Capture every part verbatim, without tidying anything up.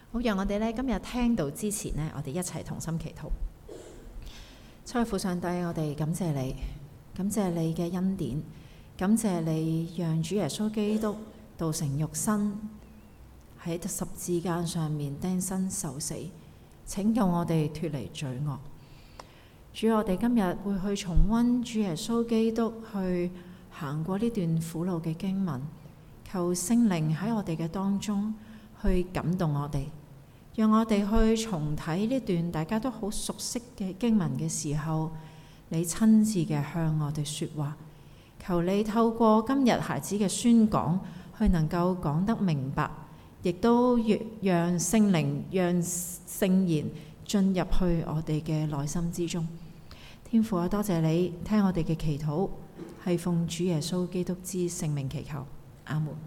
好，讓我哋咧今日聽到之前呢，我哋一齊同心祈禱。親愛父上帝，我哋感謝你，感謝你嘅恩典，感謝你讓主耶穌基督道成肉身喺十字架上面釘身受死，拯救我哋脫離罪惡。主，我哋今日會去重溫主耶穌基督去行過呢段苦路嘅經文，求聖靈喺我哋嘅當中去感動我哋，讓我哋去重睇呢段大家都好熟悉嘅經文嘅時候，你親自嘅向我哋說話。求你透過今日孩子嘅宣講，去能夠講得明白，亦都讓聖靈、讓聖言進入去我哋嘅內心之中。天父啊，多謝你聽我哋嘅祈禱，係奉主耶穌基督之聖名祈求，阿門。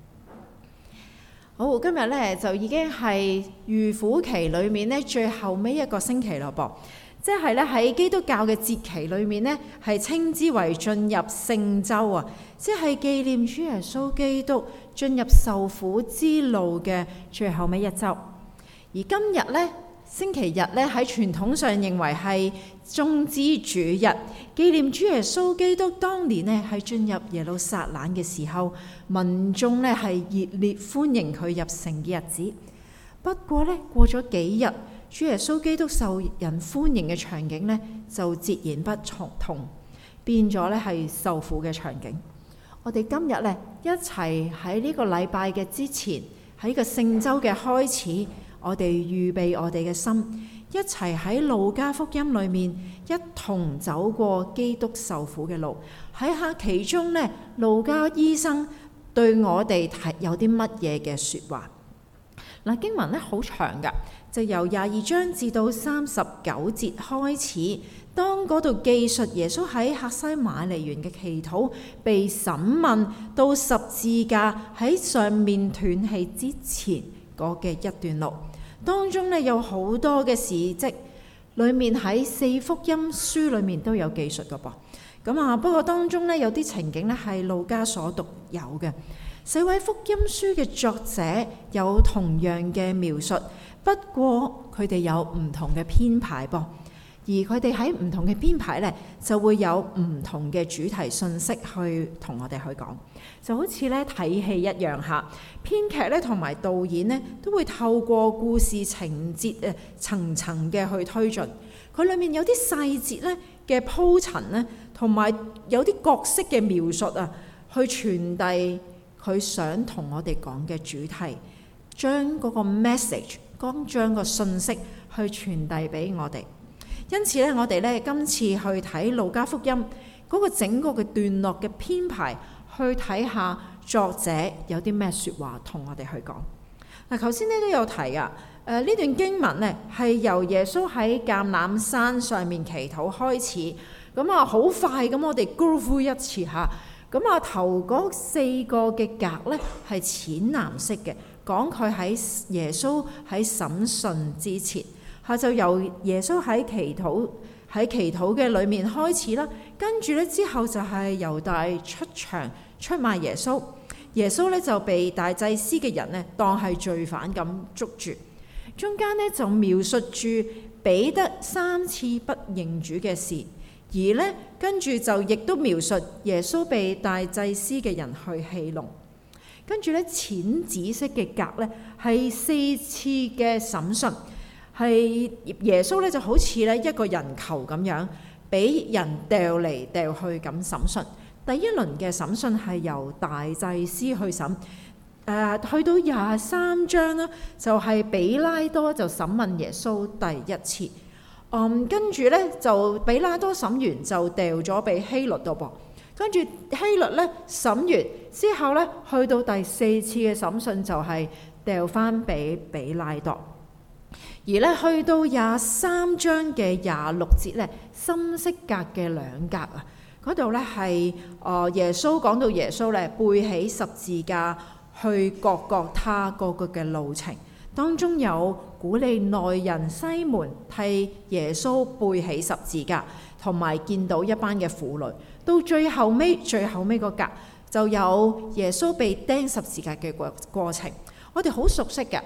好，今日咧就已經係預苦期裏面咧最後尾一個星期咯噃，即係咧喺基督教嘅節期裏面咧係稱之為進入聖週啊，即係紀念主耶穌基督進入受苦之路嘅最後尾一週。而今日咧星期日咧喺傳統上認為係棕枝主日，紀念主耶穌基督當年咧係進入耶路撒冷嘅時候，民眾咧係熱烈歡迎佢入城嘅日子。不過咧過咗幾日，主耶穌基督受人歡迎嘅場景咧就截然不同，變咗咧係受苦嘅場景。我哋今日咧一齊喺呢個禮拜嘅之前，喺個聖週嘅開始，我哋預備我哋嘅心，一齊喺路加福音裏面一同走過基督受苦嘅路，睇下其中呢，路加醫生對我哋睇有啲乜嘢嘅說話。嗱，經文咧好長噶，就由廿二章至到三十九節開始。當嗰度記述耶穌喺客西馬尼園嘅祈禱、被審問到十字架喺上面斷氣之前嗰嘅一段路，當中咧有好多嘅事蹟，裏面喺四福音書裏面都有記述噶噃。咁啊，不過當中咧有啲情景咧係路加所獨有嘅。四位福音書嘅作者有同樣嘅描述，不過佢哋有唔同嘅編排噃。而佢哋喺唔同嘅編排咧，就會有唔同嘅主題信息去同我哋去講，就好似咧睇戲一樣嚇。編劇咧同埋導演咧都會透過故事情節誒層層嘅去推進，佢裡面有啲細節咧嘅鋪陳咧，同埋有啲角色嘅描述啊，去傳遞佢想同我哋講嘅主題，將嗰個 message， 剛將個信息去傳遞俾我哋。因此咧，我哋咧今次去睇路加福音嗰個整個嘅段落嘅編排，去睇下作者有啲咩説話同我哋去講。嗱，頭先咧都有提啊，誒呢段經文咧係由耶穌喺橄欖山上面祈禱開始，咁啊好快咁我哋 go through 一次嚇。咁啊頭嗰四個嘅格咧係淺藍色嘅，講佢喺耶穌喺審訊之前。下就由耶穌喺祈禱喺祈禱嘅裏面開始啦，跟住咧之後就係猶大出場出賣耶穌，耶穌咧就被大祭司嘅人咧當係罪犯咁捉住，中間咧就描述住彼得三次不認主嘅事，而咧跟住就亦都描述耶穌被大祭司嘅人去戲弄，跟住咧淺紫色嘅格咧係四次嘅審訊。係耶穌咧就好似咧一個人球咁樣，俾人掉嚟掉去咁審訊。第一輪嘅審訊係由大祭司去審，誒、呃、去到廿三章啦，就係、是、比拉多就審問耶穌第一次。嗯，跟住咧就比拉多審完就掉咗俾希律度噃，跟住希律咧審完之後咧，去到第四次嘅審訊就係掉翻俾比拉多。而咧去到廿三章嘅廿六節咧，深色格嘅兩格啊，嗰度咧係誒耶穌講到耶穌咧背起十字架去各各他嗰個嘅路程，當中有古利奈人西門替耶穌背起十字架，同埋見到一班嘅婦女，到最後尾最後尾個格就有耶穌被釘十字架嘅過過程，我哋好熟悉嘅。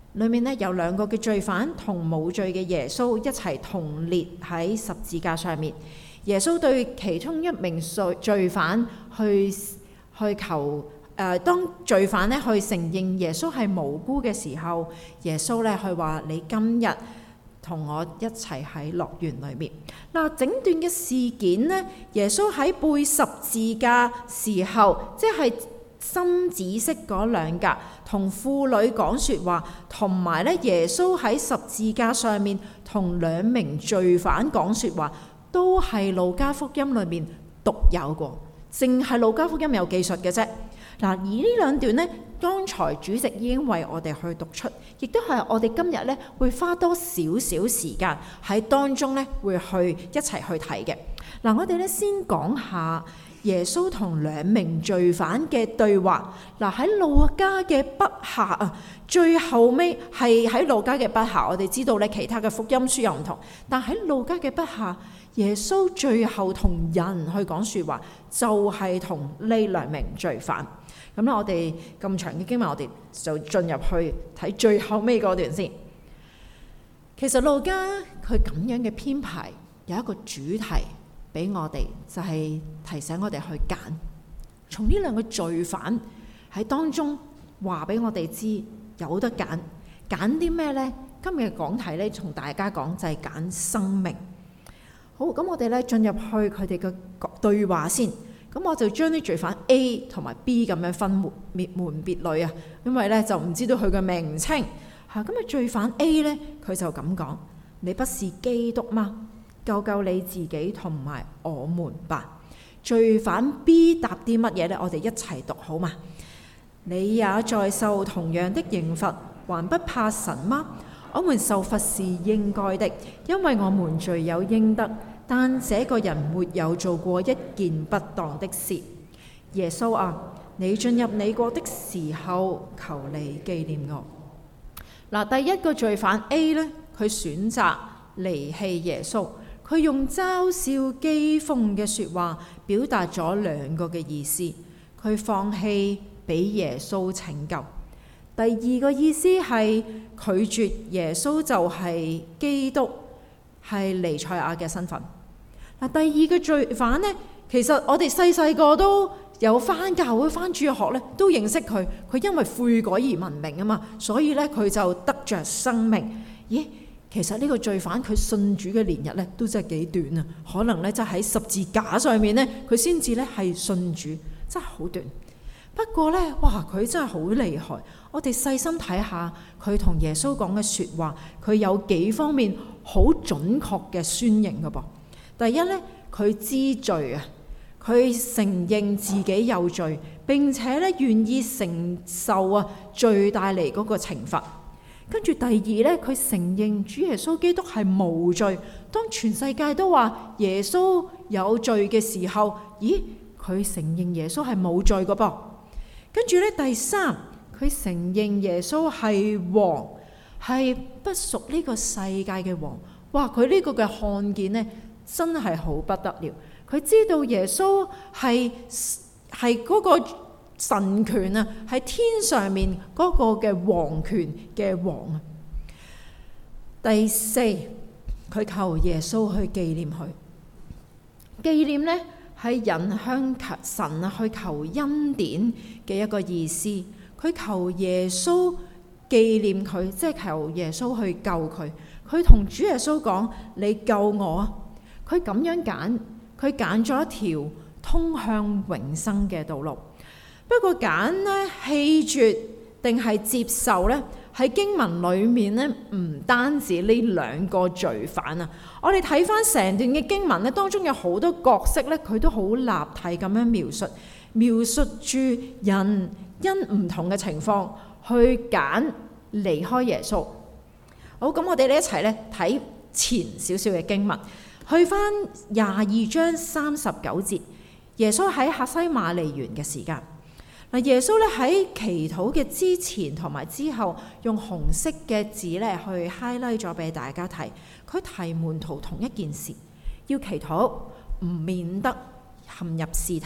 裏面咧有兩個嘅罪犯同冇罪嘅耶穌一齊同列喺十字架上面。耶穌對其中一名罪罪犯去去求誒、呃，當罪犯咧去承認耶穌係無辜嘅時候，耶穌咧去話：你今日同我一齊喺樂園裏面。嗱，整段嘅事件呢，耶穌喺背十字架時候，即係深紫色嗰兩格，同婦女講説話，同埋咧耶穌喺十字架上面同兩名罪犯講説話，都係路加福音裏面獨有過，淨係路加福音有記述嘅啫。嗱，而呢兩段呢，剛才主席已經為我哋去讀出，亦都係我哋今日咧會花多少少時間喺當中咧會去一齊去睇嘅。嗱，我哋咧先講下耶穌同兩名罪犯嘅對話。嗱，喺路加嘅筆下啊，最後尾係喺路加嘅筆下，我哋知道咧其他嘅福音書又唔同，但喺路加嘅筆下，耶穌最後同人去講説話，就係同呢兩名罪犯。咁咧，我哋咁長嘅經文，我哋就進入去睇最後尾嗰段先。其實路加佢咁樣嘅編排有一個主題俾我哋，就係提醒我哋去揀，從呢兩個罪犯喺當中話俾我哋知有得揀，揀啲咩呢？今日嘅講題咧，同大家講就係揀生命。好，咁我哋咧進入去佢哋嘅對話先。咁我就將啲罪犯 A 同埋 B 咁樣分門別門別類啊，因為咧就唔知道佢嘅名稱嚇。咁啊，罪犯 A 咧，佢就咁講：你不是基督嗎？救救你自己同埋我們吧。罪犯 B 答啲乜嘢呢？我哋一齊讀好嘛？你也在受同樣的刑罰，還不怕神嗎？我們受罰是應該的，因為我們罪有應得。但這個人沒有做過一件不當的事。耶穌啊，你進入你國的時候，求你紀念我。嗱，第一個罪犯 A 呢，佢選擇離棄耶穌，佢用嘲笑譏諷嘅説話表達咗兩個嘅意思。佢放棄俾耶穌拯救。第二個意思係拒絕耶穌就係基督，係彌賽亞嘅身份。嗱，第二個罪犯呢，其實我哋細細個都有返教會、返主學咧，都認識佢。佢因為悔改而聞名啊嘛，所以咧佢就得着生命。咦，其實呢個罪犯佢信主嘅年日咧都真係幾短啊，可能咧就喺十字架上面咧，佢先至咧係信主，真係好短。不過咧，哇，佢真係好厲害。我哋細心睇下佢同耶穌講嘅説話，佢有幾方面好準確嘅宣認嘅噃。第一咧，佢知罪啊，佢承認自己有罪，並且咧願意承受啊罪帶嚟嗰個懲罰。跟住第二咧，佢承認主耶穌基督係無罪。當全世界都話耶穌有罪嘅時候，咦，佢承認耶穌係冇罪嘅噃。跟住咧，第三，佢承認耶穌係王，係不屬呢個世界嘅王。哇！佢呢個嘅看見呢，真係好不得了。佢知道耶穌係係嗰個神權啊，係天上面嗰個嘅王權嘅王啊。第四，佢求耶穌去紀念佢。紀念呢，係人向神啊去求恩典嘅一個意思。佢求耶穌紀念佢，即係求耶穌去救佢。佢同主耶穌講：你救我啊！佢咁樣揀，佢揀咗一條通向永生嘅道路。不過揀呢，棄絕定係接受呢？喺經文裏面呢，唔單止呢兩個罪犯啊。我哋睇翻成段嘅經文呢，當中有好多角色呢，佢都好立體咁樣描述，描述住人因唔同嘅情況去揀離開耶穌。好，咁我哋咧一齊咧睇前少少嘅經文，去翻廿二章三十九節，耶穌喺客西馬尼園嘅時間。嗱，耶穌咧喺祈禱嘅之前同埋之後，用紅色嘅字咧去 highlight 咗俾大家睇。佢提門徒同一件事，要祈禱，唔免得陷入試探。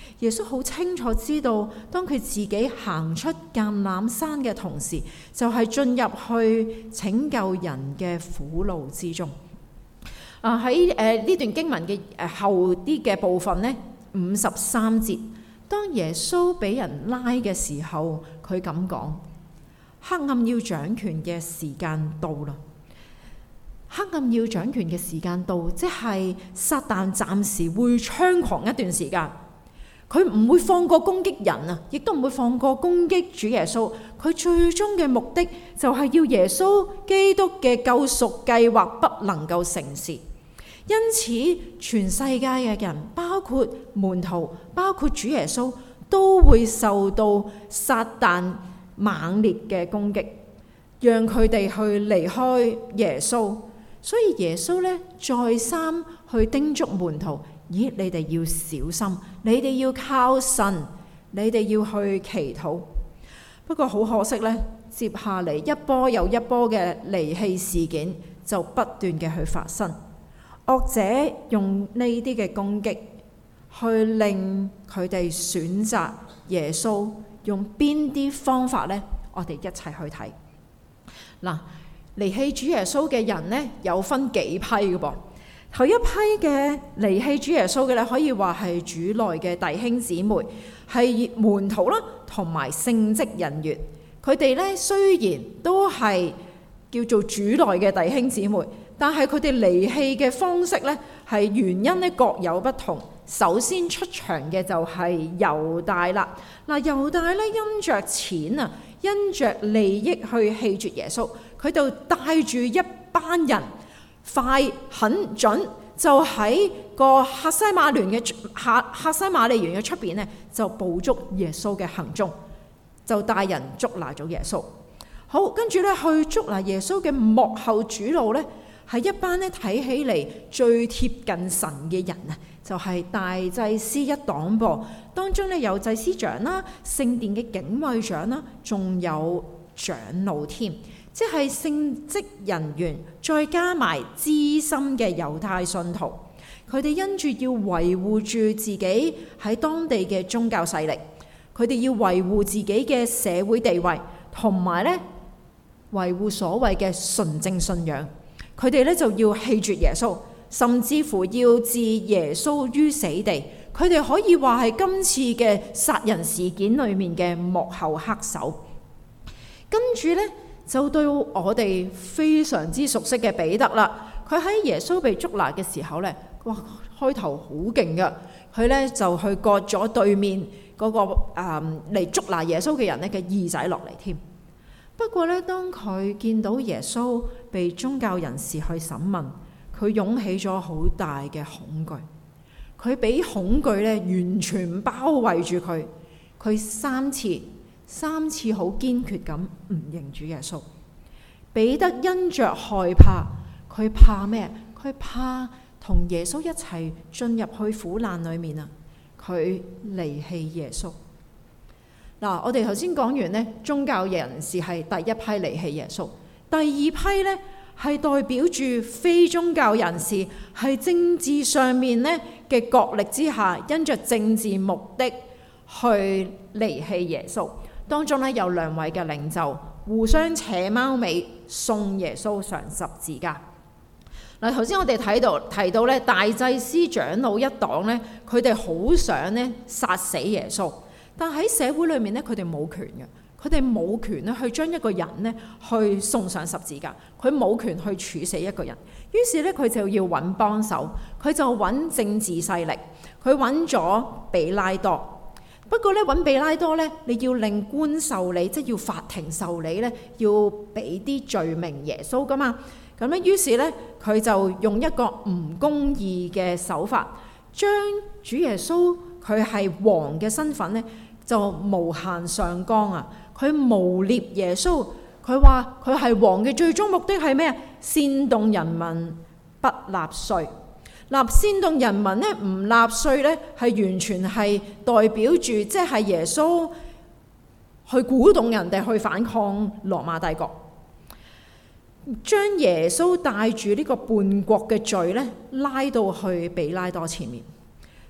耶穌好清楚知道，當佢自己行出橄欖山嘅同時，就係進入去拯救人嘅苦路之中。啊，喺誒呢段經文嘅誒後啲嘅部分呢，五十三節，當耶穌俾人拉嘅時候，佢咁講：黑暗要掌權嘅時間到啦！黑暗要掌權嘅時間到，即係撒旦暫時會猖狂一段時間。佢唔會放過攻擊人啊，亦都唔會放過攻擊主耶穌。佢最終嘅目的就係要耶穌基督嘅救贖計劃不能夠成事。因此，全世界嘅人，包括門徒，包括主耶穌，都會受到撒旦猛烈嘅攻擊，讓佢哋去離開耶穌。所以耶穌咧再三去叮囑門徒：咦，你哋要小心，你哋要靠神，你哋要去祈禱。不過好可惜咧，接下嚟一波又一波嘅離棄事件就不斷嘅去發生。惡者用呢啲嘅攻擊去令佢哋選擇耶穌，用邊啲方法呢？我哋一齊去睇。嗱，離棄主耶穌嘅人呢，有分幾批嘅噃。頭一批嘅離棄主耶穌嘅咧，可以話係主內嘅弟兄姊妹，係門徒啦，同埋聖職人員。佢哋咧雖然都係叫做主內嘅弟兄姊妹，但係佢哋離棄嘅方式咧，係原因咧各有不同。首先出場嘅就係猶大啦。嗱，猶大咧因着錢啊，因着利益去棄絕耶穌，佢就帶住一班人，快很準，就喺個客西馬聯嘅客客西馬利園嘅出邊咧，就捕捉耶穌嘅行蹤，就帶人捉拿咗耶穌。好，跟住咧去捉拿耶穌嘅幕後主腦咧，係一班咧睇起嚟最貼近神嘅人啊，就係、是、大祭司一黨噃。當中咧有祭司長啦、聖殿嘅警衛長啦，仲有長老添，即係聖職人員，再加埋資深嘅猶太信徒。佢哋因住要維護住自己喺當地嘅宗教勢力，佢哋要維護自己嘅社會地位，同埋咧維護所謂嘅純正信仰。佢哋咧就要棄絕耶穌，甚至乎要置耶穌於死地。佢哋可以話係今次嘅殺人事件裏面嘅幕後黑手。跟住咧就對我哋非常之熟悉嘅彼得啦。佢喺耶穌被捉拿嘅時候咧，哇，開頭好勁噶，佢咧就去割咗對面嗰、那個誒嚟、嗯、捉拿耶穌嘅人咧嘅耳仔落嚟添。不過咧，當佢見到耶穌被宗教人士去審問，佢湧起咗好大嘅恐懼。佢俾恐懼咧完全包圍住佢。佢三次三次好堅決咁唔認主耶穌。彼得因着害怕，佢怕咩？佢怕同耶穌一齊進入去苦難裏面啊！佢離棄耶穌。嗱，我哋頭先講完呢，宗教人士係第一批離棄耶穌，第二批呢係代表住非宗教人士，係政治上面呢嘅角力之下，因着政治目的去離棄耶穌。當中呢有兩位嘅領袖互相扯貓尾，送耶穌上十字架。嗱，頭先我哋睇到提到咧，大祭司長老一黨呢，佢哋好想呢殺死耶穌。但喺社會裏面咧，佢哋冇權嘅，佢哋冇權咧去將一個人咧去送上十字架，佢冇權去處死一個人。於是咧，佢就要揾幫手，佢就揾政治勢力，佢揾咗比拉多。不過咧，揾比拉多咧，你要令官受理，即係要法庭受理咧，要俾啲罪名耶穌噶嘛。咁咧，於是咧，佢就用一個唔公義嘅手法，將主耶穌佢係王嘅身份咧，就無限上綱啊！佢誣蔑耶穌，佢話佢係王嘅最終目的係咩啊？煽動人民不納稅。嗱，煽動人民咧唔納稅咧，係完全係代表住即係耶穌去鼓動人哋去反抗羅馬帝國，將耶穌帶住呢個叛國嘅罪咧拉到去比拉多前面。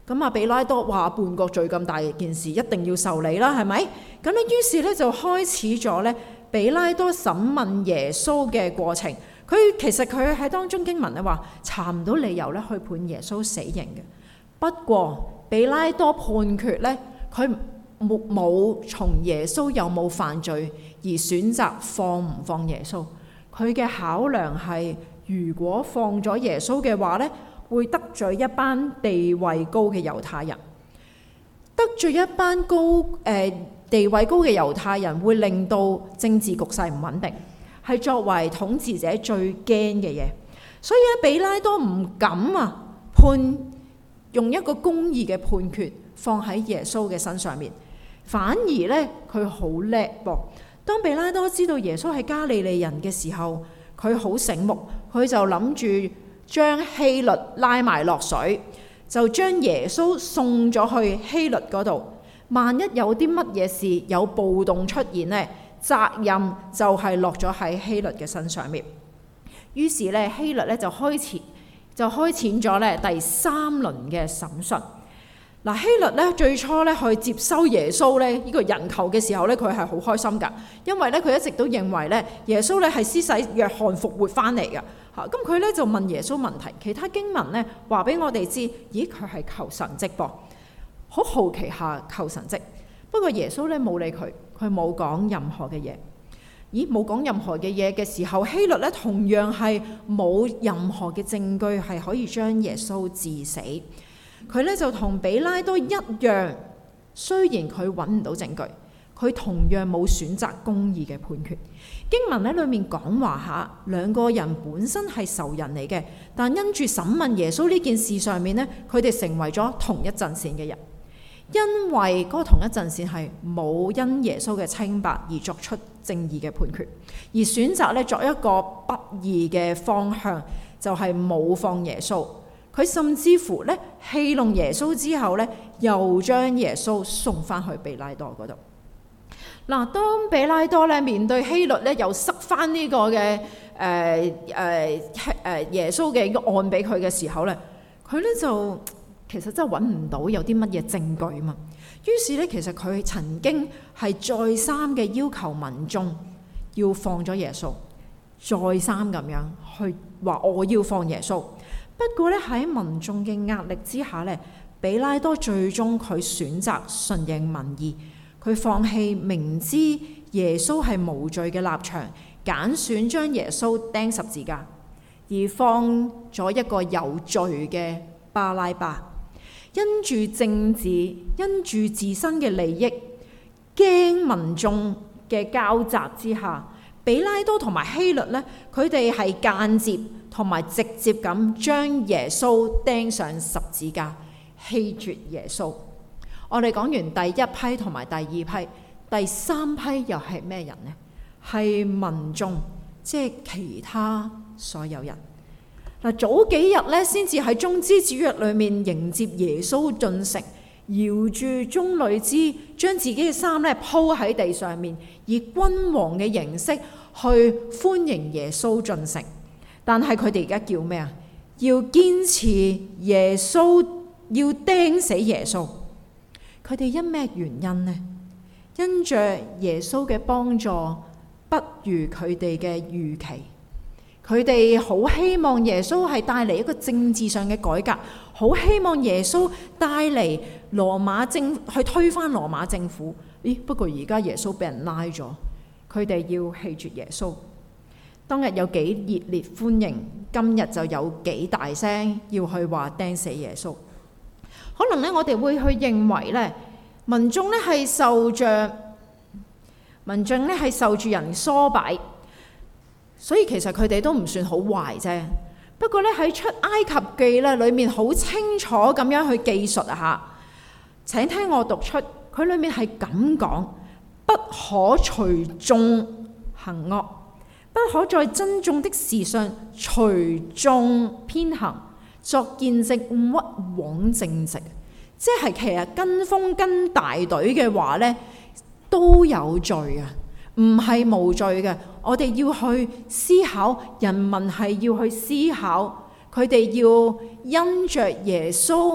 咁啊，比拉多話叛國罪咁大件事，一定要受理啦，係咪？咁咧，於是咧就開始咗咧比拉多審問耶穌嘅過程。佢其實佢喺當中經文咧話查唔到理由咧去判耶穌死刑嘅。不過比拉多判決咧，佢冇冇從耶穌有冇犯罪而選擇放唔放耶穌。佢嘅考量係，如果放咗耶穌嘅話咧，會得罪一班地位高嘅猶太人，得罪一班高誒、呃、地位高嘅猶太人，會令到政治局勢唔穩定，係作為統治者最驚嘅嘢。所以咧，比拉多唔敢啊判用一個公義嘅判決放喺耶穌嘅身上面，反而咧佢好叻噃。當比拉多知道耶穌係加利利人嘅時候，佢好醒目，佢就諗住將希律拉埋落水，就將耶穌送咗去希律嗰度。萬一有啲乜嘢事有暴動出現呢，責任就係落咗喺希律嘅身上面。於是咧，希律咧就開始就開展咗咧第三輪嘅審訊。嗱，希律咧最初咧去接收耶穌咧呢個人球嘅時候咧，佢係好開心㗎，因為咧佢一直都認為咧耶穌咧係施洗約翰復活翻嚟㗎。嚇，咁佢咧就問耶穌問題，其他經文咧話俾我哋知，咦佢係求神蹟噃，好好奇下求神蹟。不過耶穌咧冇理佢，佢冇講任何嘅嘢。咦，冇講任何嘅嘢嘅時候，希律咧同樣係冇任何嘅證據係可以將耶穌治死。佢咧就同比拉多一樣，雖然佢揾唔到證據，佢同樣冇選擇公義嘅判決。經文喺裏面講話下，兩個人本身係仇人嚟嘅，但因住審問耶穌呢件事上面呢，佢哋成為咗同一陣線嘅人。因為嗰個同一陣線係冇因耶穌嘅清白而作出正義嘅判決，而選擇咧作一個不義嘅方向，就係冇放耶穌。佢甚至乎咧戲弄耶穌之後咧，又將耶穌送翻去比拉多嗰度。嗱，當比拉多咧面對希律咧，又塞翻呢個嘅誒誒誒耶穌嘅案俾佢嘅時候咧，佢咧就其實真係揾唔到有啲乜嘢證據嘛。於是咧，其實佢曾經係再三嘅要求民眾要放咗耶穌，再三咁樣去話我要放耶穌。不過咧喺民眾嘅壓力之下咧，比拉多最終佢選擇順應民意，佢放棄明知耶穌係無罪嘅立場，揀選將耶穌釘十字架，而放咗一個有罪嘅巴拉巴。因住政治，因住自身嘅利益，驚民眾嘅交集之下，比拉多同埋希律呢，佢哋係間接同埋直接咁將耶穌釘上十字架，棄絕耶穌。我哋講完第一批同埋第二批，第三批又係咩人呢？係民眾，即係其他所有人。嗱，早幾日咧，先至喺棕枝主日裏面迎接耶穌進城，搖住棕櫚枝，將自己嘅衫咧鋪喺地上面，以君王嘅形式去歡迎耶穌進城。但係佢哋而家叫咩啊？要堅持耶穌，要釘死耶穌。佢哋因咩原因呢？因着耶穌嘅幫助不如佢哋嘅預期。佢哋好希望耶穌係帶嚟一個政治上嘅改革，好希望耶穌帶嚟羅馬政去推翻羅馬政府。咦？不過而家耶穌俾人拉咗，佢哋要棄絕耶穌。當日有幾熱烈歡迎，今日就有幾大聲要去話釘死耶穌。可能咧，我哋會去認為咧，民眾咧係受着民眾咧係受住人唆擺。所以其實佢哋都唔算好壞啫。不過咧喺出埃及記咧裏面好清楚咁樣去記述下，請聽我讀出，佢裏面係咁講：不可隨眾行惡，不可在珍重的事上隨眾偏行，作見證屈枉正直。即係其實跟風跟大隊嘅話咧都有罪啊，唔係無罪嘅。我哋要去思考，人民係要去思考，佢哋要因着耶穌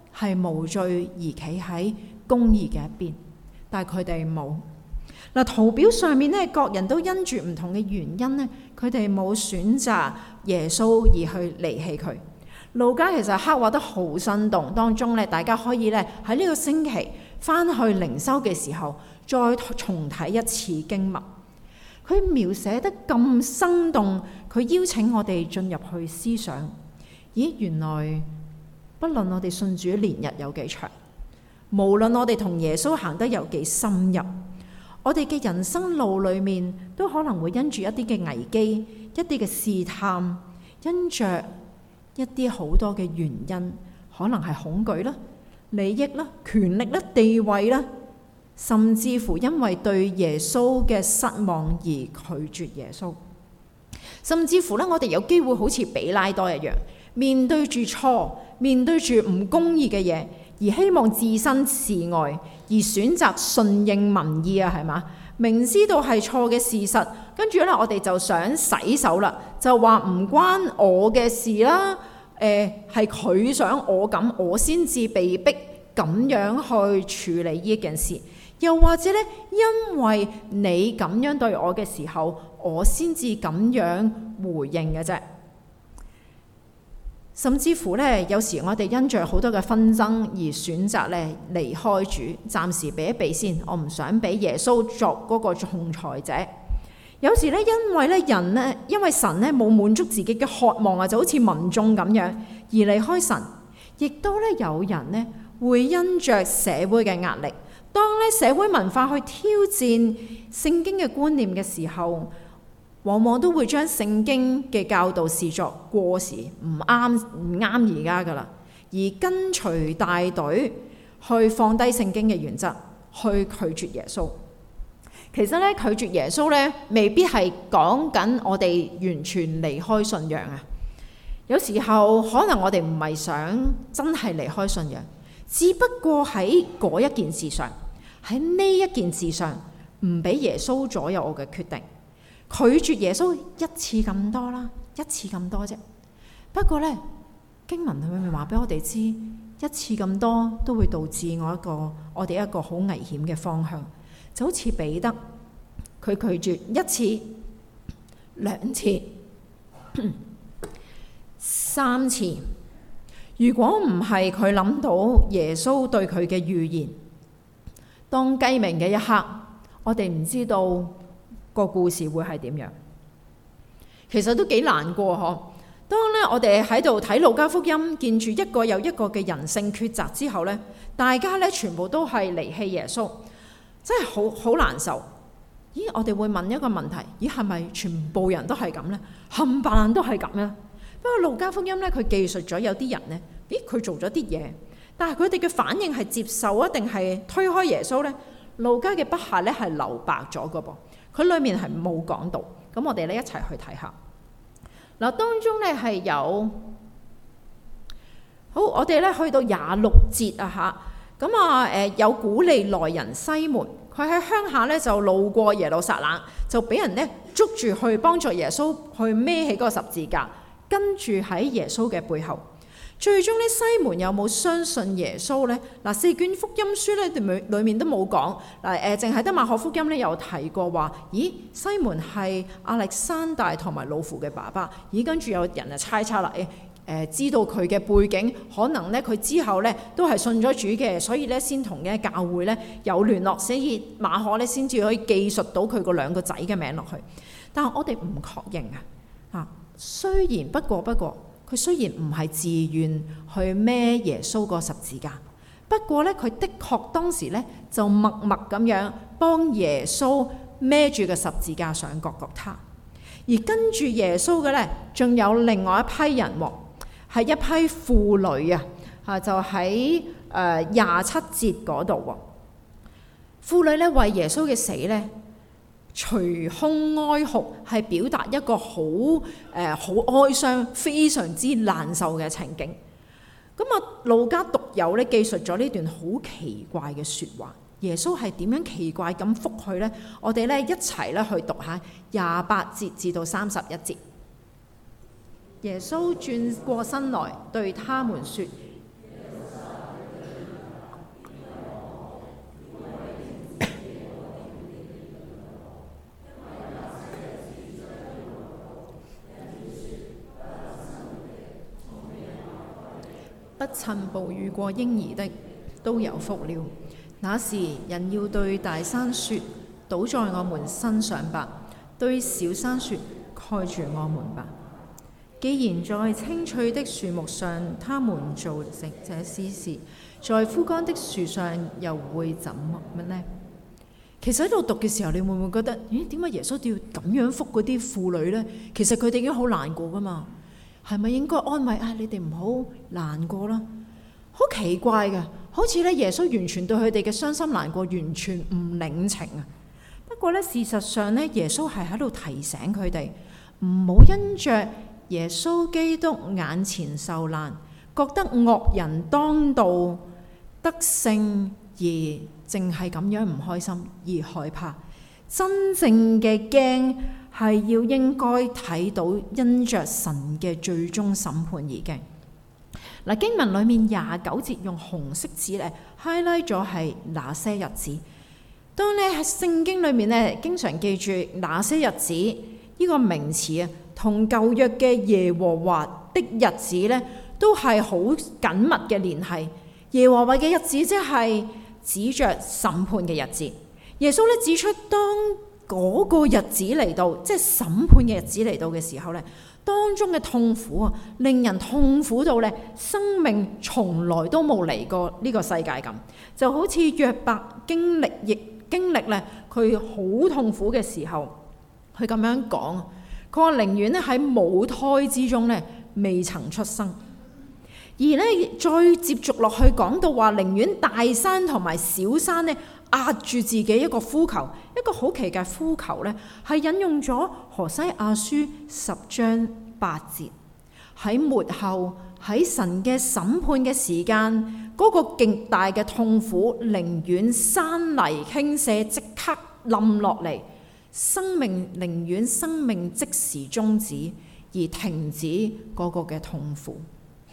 係無罪而企喺公義嘅一邊，但係佢哋冇。嗱，圖表上面咧，各人都因住唔同嘅原因咧，佢哋冇選擇耶穌而去離棄佢。路加其實刻畫得好生動，當中咧，大家可以咧喺呢個星期翻去靈修嘅時候，再重睇一次經文。佢描寫得咁生動，佢邀請我哋進入去思想。咦，原來不論我哋信主年日有幾長，無論我哋同耶穌行得有幾深入，我哋嘅人生路裏面都可能會因住一啲嘅危機、一啲嘅試探，因着一啲好多嘅原因，可能係恐懼啦、利益啦、權力啦、地位啦，甚至乎因為對耶穌嘅失望而拒絕耶穌，甚至乎咧，我哋有機會好似比拉多一樣，面對住錯、面對住唔公義嘅嘢，而希望置身事外，而選擇順應民意啊，係嘛？明知道係錯嘅事實，跟住咧我哋就想洗手啦，就話唔關我嘅事啦。誒，係佢想我咁，我先至被逼咁樣去處理呢一件事。又或者咧，因為你咁樣對我嘅時候，我先至咁樣回應嘅啫。甚至乎咧，有時我哋因着好多嘅紛爭而選擇咧離開主，暫時避一避先，我唔想俾耶穌作嗰個仲裁者。有時咧，因為咧人咧，因為神咧冇滿足自己嘅渴望啊，就好似民眾咁樣而離開神。亦都咧有人咧會因着社會嘅壓力，當咧社會文化去挑戰聖經嘅觀念嘅時候，往往都會將聖經嘅教導視作過時，唔啱唔啱而家噶啦，而跟隨大隊去放低聖經嘅原則，去拒絕耶穌。其實咧，拒絕耶穌咧，未必係講緊我哋完全離開信仰啊。有時候可能我哋唔係想真係離開信仰，只不過喺嗰一件事上，喺呢一件事上唔俾耶穌左右我嘅決定。拒絕耶穌一次咁多啦，一次咁多啫。不過呢，經文裏面話俾我哋知，一次咁多都會導致我一個我哋一個好危險嘅方向。就好似彼得，佢拒絕一次、兩次、三次。如果唔係佢諗到耶穌對佢嘅預言，當雞鳴嘅一刻，我哋唔知道個故事會係點樣。其實都幾難過嗬。當咧我哋喺度睇路加福音，見住一個又一個嘅人性抉擇之後咧，大家咧全部都係離棄耶穌，真係好好難受。咦，我哋會問一個問題，咦，係咪全部人都係咁呢？冚唪唥都係咁呢？不過路加福音咧，佢記述咗有啲人呢，咦，佢做咗啲嘢，但係佢哋嘅反應係接受啊，定係推開耶穌呢？路加嘅筆下咧係留白咗噶噃，佢裏面係冇講到。咁我哋咧一齊去睇下。嗱，當中咧係有好，我哋咧去到廿六節啊嚇。咁啊誒有古利奈人西門，佢喺鄉下咧就路過耶路撒冷，就俾人咧捉住去幫助耶穌去孭起嗰個十字架，跟住喺耶穌嘅背後。最終咧西門有冇相信耶穌呢？嗱，四卷福音書咧裏面都冇講。嗱誒，淨係得馬可福音咧有提過話，咦，西門係亞歷山大同埋老父嘅爸爸。咦，跟住有人啊猜測啦，誒、呃、知道佢嘅背景，可能咧佢之後咧都係信咗主嘅，所以咧先同嘅教會咧有聯絡，所以馬可咧先至可以記述到佢個兩個仔嘅名落去。但係我哋唔確認啊。啊，雖然不過不過。佢雖然唔係自願去孭耶穌個十字架，不過咧佢的確當時咧就默默咁樣幫耶穌孭住個十字架上各各他。而跟住耶穌嘅咧，仲有另外一批人喎，係一批婦女啊，嚇就喺誒廿七節嗰度喎。婦女咧為耶穌嘅死咧，捶胸哀哭，係表達一個好誒好哀傷、非常之難受嘅情景。咁啊，路加獨有咧記述咗呢段好奇怪嘅説話。耶穌係點樣奇怪咁覆佢呢？我哋咧一齊咧去讀下廿八節至到三十一節。耶穌轉過身來對他們説： 不曾哺乳過嬰兒的都有福了。那時人要對大山說，倒在我們身上吧，對小山說，蓋住我們吧。既然在青翠的樹木上他們做這這些事，在枯乾的樹上又會怎麼呢？其實喺度讀嘅時候，你會唔會覺得，咦，點解耶穌都要咁樣覆嗰啲婦女呢？其實佢哋已經好難過噶嘛，係咪應該安慰啊？你哋唔好難過啦。好奇怪嘅，好似咧耶穌完全對佢哋嘅傷心難過完全唔領情啊。不過咧，事實上咧，耶穌係喺度提醒佢哋唔好因着耶穌基督眼前受難，覺得惡人當道得勝而淨係咁樣唔開心而害怕。真正嘅驚係要應該睇到因着神嘅最終審判而驚。嗱，經文裏面廿九節用紅色字嚟 highlight 咗係那些日子。當咧喺聖經裏面咧，經常記住那些日子呢個名詞啊，同舊約嘅耶和華的日子咧，都係好緊密嘅聯繫。耶和華嘅日子即係指着審判嘅日子。耶穌咧指出，當嗰個日子嚟到，即係審判嘅日子嚟到嘅時候咧，當中嘅痛苦啊，令人痛苦到咧，生命從來都冇嚟過呢個世界咁，就好似約伯經歷亦經歷咧，佢好痛苦嘅時候，佢咁樣講，佢話寧願咧喺母胎之中咧未曾出生，而咧再接續落去講到話，寧願大山同埋小山咧壓住自己一個呼求，一個好奇嘅呼求咧，係引用咗何西阿書十章八節。喺末後喺神嘅審判嘅時間，嗰、那個極大嘅痛苦，寧願山泥傾瀉即刻冧落嚟，生命寧願生命即時終止而停止嗰個嘅痛苦。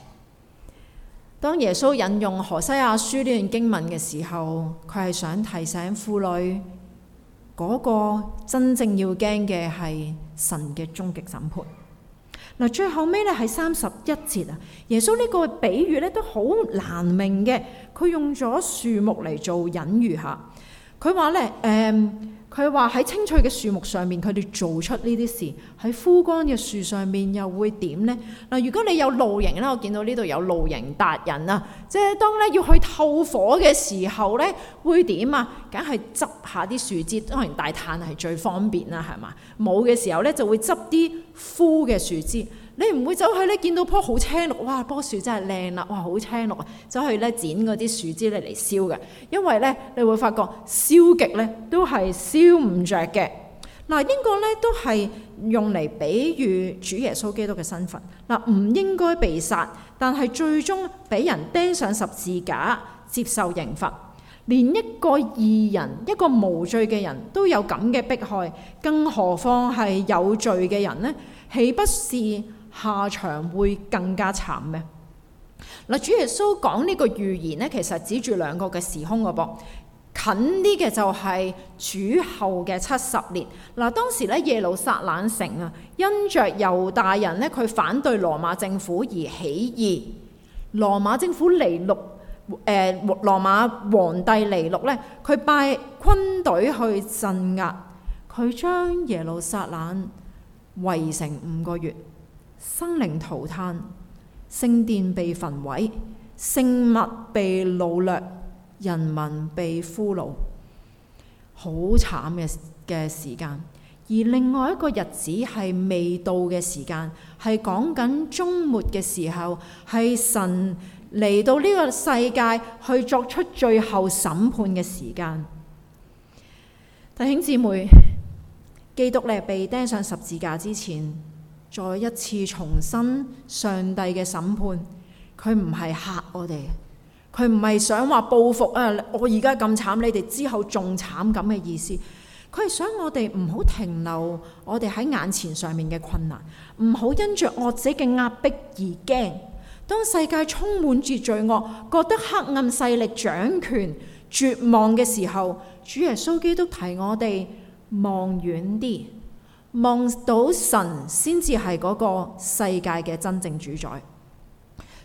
當耶穌引用何西阿書呢段經文嘅時候，佢係想提醒婦女，嗰、那個真正要驚嘅係神嘅終極審判。嗱，最後尾咧係三十一節啊，耶穌呢個比喻咧都好難明嘅，佢用咗樹木嚟做隱喻下。佢話咧，誒、嗯。佢話喺青翠嘅樹木上面，佢哋做出呢啲事；喺枯乾嘅樹上面又會點呢？嗱，如果你有露營咧，我見到呢度有露營達人啊，即係當咧要去透火嘅時候咧，會點啊？梗係執下啲樹枝，當然大炭係最方便啦，係嘛？冇嘅時候咧，就會執啲枯嘅樹枝。你唔會走去咧見到棵好青綠，哇！棵樹真係靚啦，哇！好青綠啊，走去咧剪嗰啲樹枝咧嚟燒嘅，因為咧你會發覺燒極咧都係燒唔着嘅。嗱，呢個咧都係用嚟比喻主耶穌基督嘅身份。嗱，唔應該被殺，但係最終俾人釘上十字架接受刑罰。連一個義人、一個無罪嘅人都有咁嘅迫害，更何況係有罪嘅人呢？豈不是下場會更加慘咩？嗱，主耶穌講呢個預言呢，其實指住兩個嘅時空個噃。近啲嘅就係主後嘅七十年。嗱，當時咧耶路撒冷城啊，因着猶大人咧佢反對羅馬政府而起義。羅馬政府尼祿誒羅馬皇帝尼祿咧，佢派軍隊去鎮壓，佢將耶路撒冷圍城五個月。生靈塗炭，聖殿被焚毀，聖物被擄掠，人民被俘虜，好慘嘅嘅時間。而另外一個日子係未到嘅時間，係講緊終末嘅時候，係神嚟到呢個世界去作出最後審判嘅時間。弟兄姊妹，基督咧被釘上十字架之前，再一次重申上帝嘅審判，佢唔係嚇我哋，佢唔係想話報復啊！我而家咁慘，你哋之後仲慘咁嘅意思。佢係想我哋唔好停留我哋喺眼前上面嘅困難，唔好因着惡者嘅壓迫而驚。當世界充滿住罪惡，覺得黑暗勢力掌權、絕望嘅時候，主耶穌基督提我哋望遠啲。望到神先至係嗰個世界嘅真正主宰。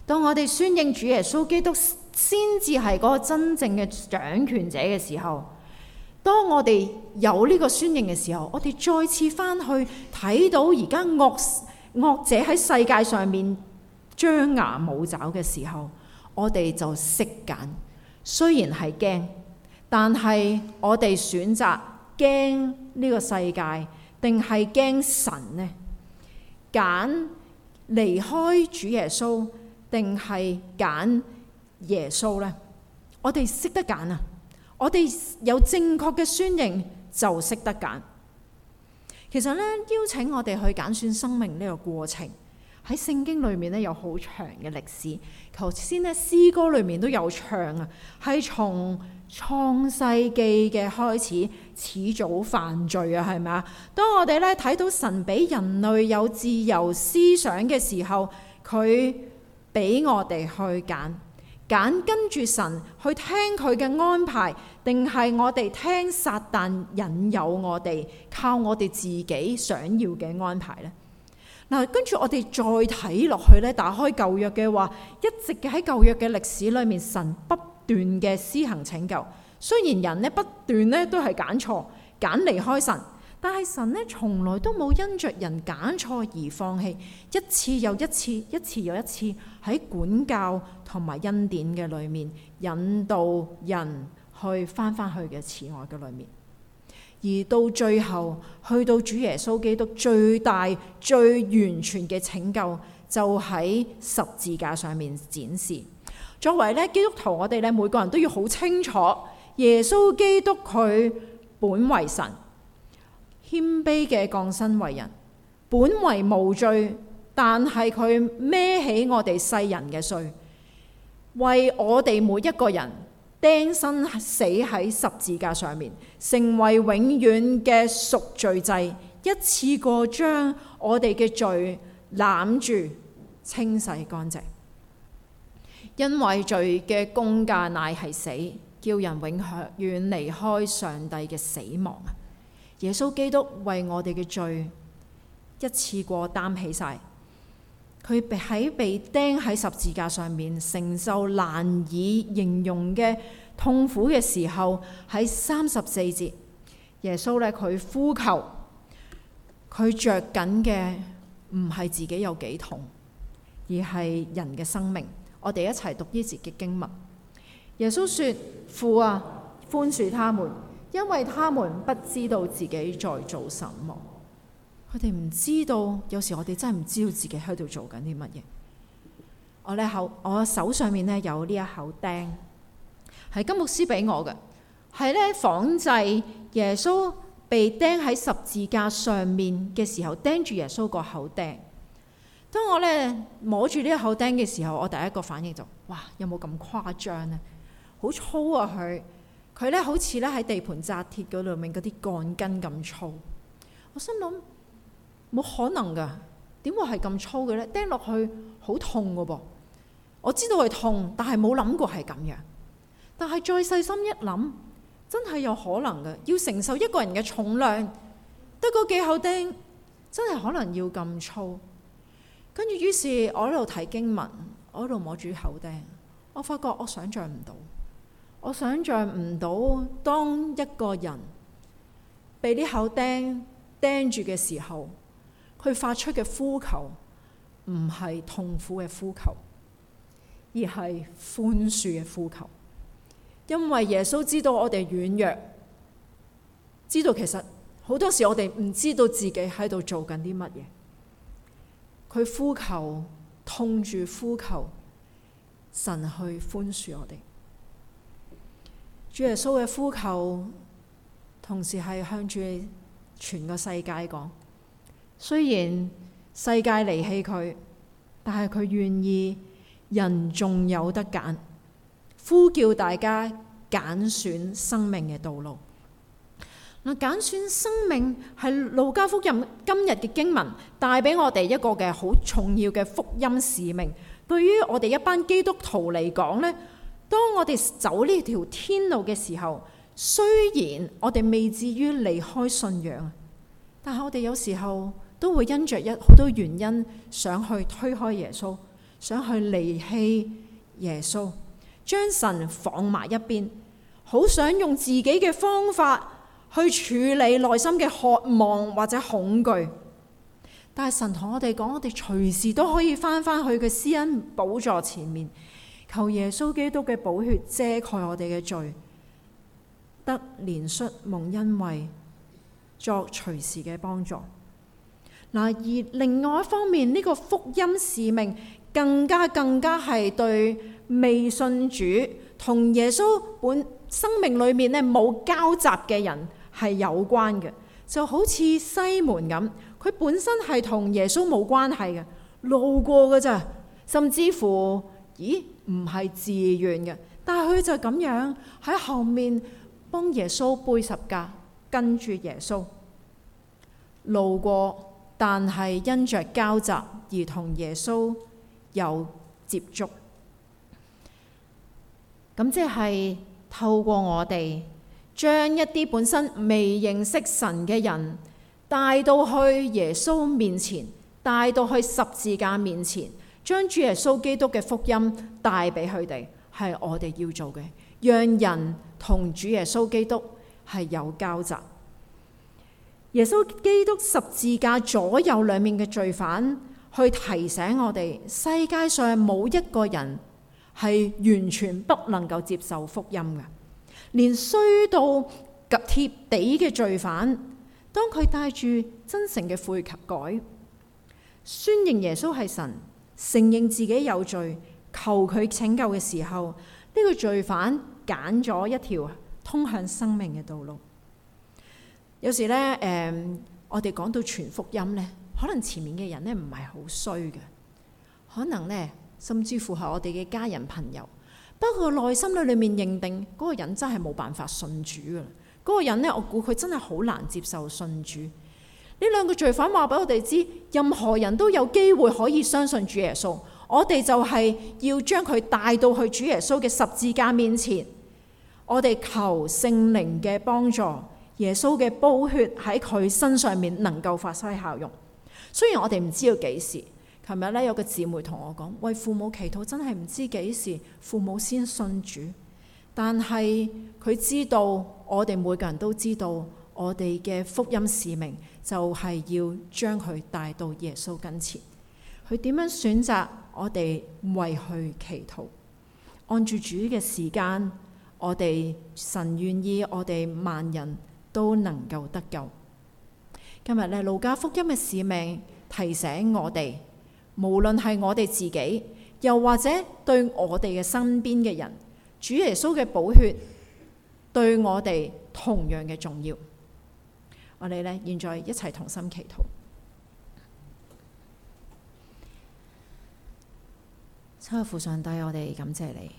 當我哋宣認主耶穌基督先至係嗰個真正嘅掌權者嘅時候，當我哋有呢個宣認嘅時候，我哋再次翻去睇到而家惡惡者喺世界上面張牙舞爪嘅時候，我哋就識揀。雖然係驚，但係我哋選擇驚呢個世界定係驚神呢？揀離開主耶穌定係揀耶穌呢？我哋識得揀啊！我哋有正確嘅宣認就識得揀。其實咧，邀請我哋去揀選生命呢個過程喺聖經裏面咧有好長嘅歷史。頭先咧詩歌裏面都有唱啊，係從創世記嘅開始，始祖犯罪啊，係咪啊？當我哋咧睇到神俾人類有自由思想嘅時候，佢俾我哋去揀。揀跟住神去聽佢嘅安排，定係我哋聽撒旦引誘我哋，靠我哋自己想要嘅安排呢？嗱，跟住我哋再睇落去咧，打開舊約嘅話，一直嘅喺舊約嘅歷史裏面，神不斷嘅施行拯救。雖然人咧不斷咧都係揀錯，揀離開神，但係神咧從來都冇因着人揀錯而放棄，一次又一次，一次又一次喺管教同埋恩典嘅裏面引導人去翻翻去嘅慈愛嘅裏面，而到最後去到主耶穌基督最大最完全嘅拯救，就喺十字架上面展示。作為咧基督徒，我哋咧每個人都要好清楚，耶穌基督佢本為神，謙卑嘅降身為人，本為無罪，但係佢孭起我哋世人嘅罪，為我哋每一個人釘身死喺十字架上面，成為永遠嘅贖罪祭，一次過將我哋嘅罪攬住清洗乾淨。因為罪嘅工價乃係死，叫人永遠離開上帝嘅死亡啊！耶穌基督為我哋嘅罪一次過擔起晒，佢喺被釘喺十字架上面承受難以形容嘅痛苦嘅時候，喺三十四節，耶穌咧佢呼求，佢着緊嘅唔係自己有幾痛，而係人嘅生命。我哋一齊讀呢節嘅經文。耶穌說：父啊，寬恕他們，因為他們不知道自己在做什麼。佢哋唔知道，有時我哋真係唔知道自己喺度做緊啲乜嘢。我咧口，我手上面咧有呢一口釘，係金牧師俾我嘅，係咧仿製耶穌被釘喺十字架上面嘅時候，釘住耶穌個口釘。當我咧摸住呢一口釘嘅時候，我第一個反應就：哇，有冇咁誇張呢？好粗啊！佢佢咧好似咧喺地盤紮鐵嗰度面嗰啲鋼筋咁粗。我心諗冇可能噶，點會係咁粗嘅咧？釘落去好痛噶噃。我知道係痛，但係冇諗過係咁樣。但係再細心一諗，真係有可能嘅。要承受一個人嘅重量，得嗰幾口釘，真係可能要咁粗。跟住，於是我喺度睇經文，我喺度摸住口釘，我發覺我想像唔到，我想像唔到當一個人被呢口釘釘住嘅時候，佢發出嘅呼求唔係痛苦嘅呼求，而係寬恕嘅呼求。因為耶穌知道我哋軟弱，知道其實好多時我哋唔知道自己喺度做緊啲乜嘢。佢呼求，痛住呼求，神去寬恕我哋。主耶穌嘅呼求，同時係向住全個世界講：雖然世界離棄佢，但係佢願意人仲有得揀，呼叫大家揀選生命嘅道路。嗱，揀選生命係路加福音今日嘅經文帶俾我哋一個嘅好重要嘅福音使命。對於我哋一班基督徒嚟講呢，當我哋走呢條天路嘅時候，雖然我哋未至於離開信仰，但係我哋有時候都會因着一好多原因想去推開耶穌， 想去離棄耶穌，將神放埋一邊，好想用自己嘅方法去處理內心嘅渴望或者恐懼。但係神同我哋講，我哋隨時都可以翻返去佢施恩寶座前面，求耶穌基督嘅寶血遮蓋我哋嘅罪，得憐恤蒙恩惠，作隨時嘅幫助。嗱，而另外一方面，呢個福音使命更加更加係對未信主同耶穌本生命裏面咧冇交集嘅人係有關嘅。就好似西門咁，佢本身係同耶穌冇關係嘅，路過嘅咋，甚至乎，咦，唔係自願嘅，但係佢就咁樣喺後面幫耶穌背十架，跟住耶穌路過，但係因着交集而同耶穌有接觸。咁即係透過我哋將一啲本身未認識神嘅人帶到去耶穌面前，帶到去十字架面前，將主耶穌基督嘅福音帶俾佢哋，係我哋要做嘅，讓人同主耶穌基督係有交集。耶穌基督十字架左右兩面嘅罪犯，去提醒我哋，世界上冇一個人係完全不能夠接受福音嘅。連衰到及貼地嘅罪犯，當佢帶住真誠嘅悔及改，宣認耶穌係神，承認自己有罪，求佢拯救嘅時候，呢、這個罪犯揀咗一條通向生命嘅道路。有時呢，誒、呃，我哋講到傳福音呢，可能前面嘅人呢唔係好衰嘅，可能呢，甚至乎係我哋嘅家人朋友。不過內心裏裏面認定嗰個人真係冇辦法信主噶啦，嗰個人呢，我估佢真係好難接受信主。呢兩個罪犯話俾我哋知，任何人都有機會可以相信主耶穌，我哋就係要將佢帶到去主耶穌嘅十字架面前，我哋求聖靈嘅幫助，耶穌嘅寶血喺佢身上面能夠發揮效用。雖然我哋唔知道幾時。琴日咧有個姊妹同我講，為父母祈禱真係唔知幾時父母先信主，但係佢知道，我哋每個人都知道，我哋嘅福音使命就係要將佢帶到耶穌跟前。佢點樣選擇，我哋為佢祈禱，按住主嘅時間，我哋神願意我哋萬人都能夠得救。今日咧路加福音嘅使命提醒我哋，無論係我哋自己，又或者對我哋嘅身邊嘅人，主耶穌嘅寶血對我哋同樣嘅重要。我哋呢，現在一齊同心祈禱。親愛的父上帝，我哋感謝你，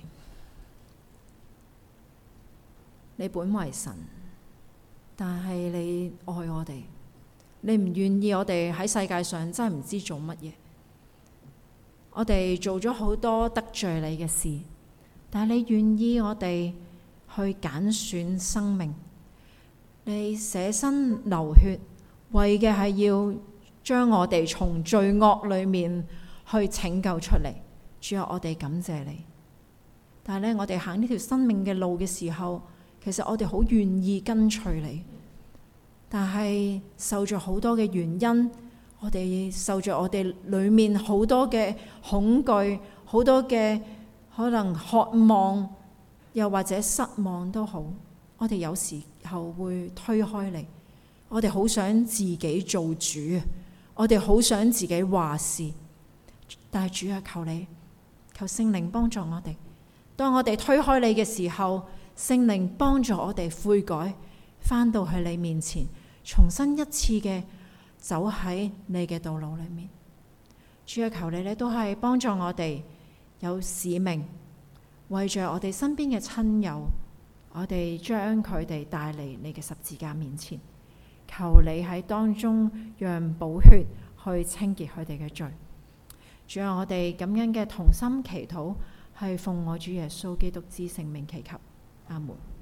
你本為神，但係你愛我哋，你唔願意我哋喺世界上真係唔知做乜嘢。我哋做咗好多得罪你嘅事，但係你願意我哋去揀選生命，你捨身流血，為嘅係要將我哋從罪惡裏面去拯救出嚟。主啊，我哋感謝你。但係咧，我哋行呢條生命嘅路嘅時候，其實我哋好願意跟隨你，但係受咗好多嘅原因。我哋受着我哋裏面好多嘅恐懼，好多嘅可能渴望，又或者失望都好，我哋有時候會推開你。我哋好想自己做主，我哋好想自己話事。但係主啊，求你，求聖靈幫助我哋。當我哋推開你嘅時候，聖靈幫助我哋悔改，返到去你面前，重新一次嘅走喺你嘅道路裏面。主啊，求你咧都係幫助我哋有使命，為着我哋身邊嘅親友，我哋將佢哋帶嚟你嘅十字架面前。求你喺當中讓寶血去清潔佢哋嘅罪。主啊，我哋咁樣嘅同心祈禱，係奉我主耶穌基督之聖名祈求。阿門。